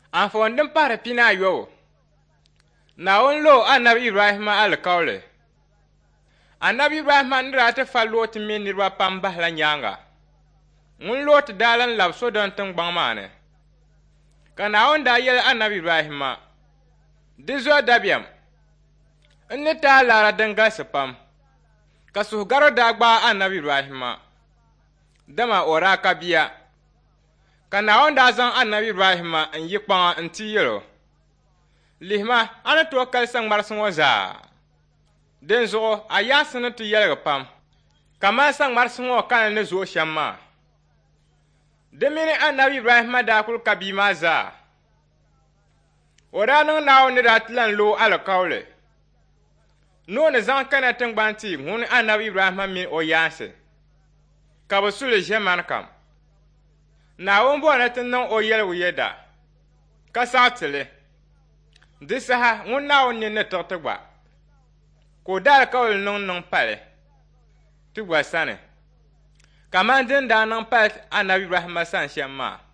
Anfoon din pahari pina yo. Naawuni lo Annabi Ibrahima alikauli. Annabi Ibrahima nira ti fa looti mi niriba pam bahila nyaanga. Ŋun looti daalan labi Sodom tiŋgbaŋ maa ni. Ka Naawuni daa yɛli Annabi Ibrahima, di zo dabiɛm. N ni taa laara din galisi pam. Ka suhugaro daa gbaai Annabi Ibrahima. Dama o daa ka bia. Ka Naawuni daa zaŋ Annabi Ibrahima n-yi kpaŋa n-ti yɛlo. Lihima, a ni tooi kalisi ŋmarisi ŋɔ zaa. Dinzuɣu, a yaasi ni ti yɛligi pam. Ka mali saŋmarisi ŋɔ kani ni zooi shɛm maa. Di mini Annabi Ibrahima daa kuli ka bia maa zaa. O daa niŋ Naawuni ni daa ti lan lo alikauli. Nuhi ni zaŋ kana tiŋgbani ti ŋuni Annabi Ibrahima mini o yaansi. Ka bɛ suli ʒemani kam. Naawuni bɔri ni ti niŋ o yɛligu yɛda. Ka saɣi ti li. Di saha ŋuni Naawuni nini ni tiɣi ti gba. Ka o daa alikauli niŋ pali. Ti gba sani. Kaman din daa niŋ pali Annabi Ibrahima sani shɛm maa.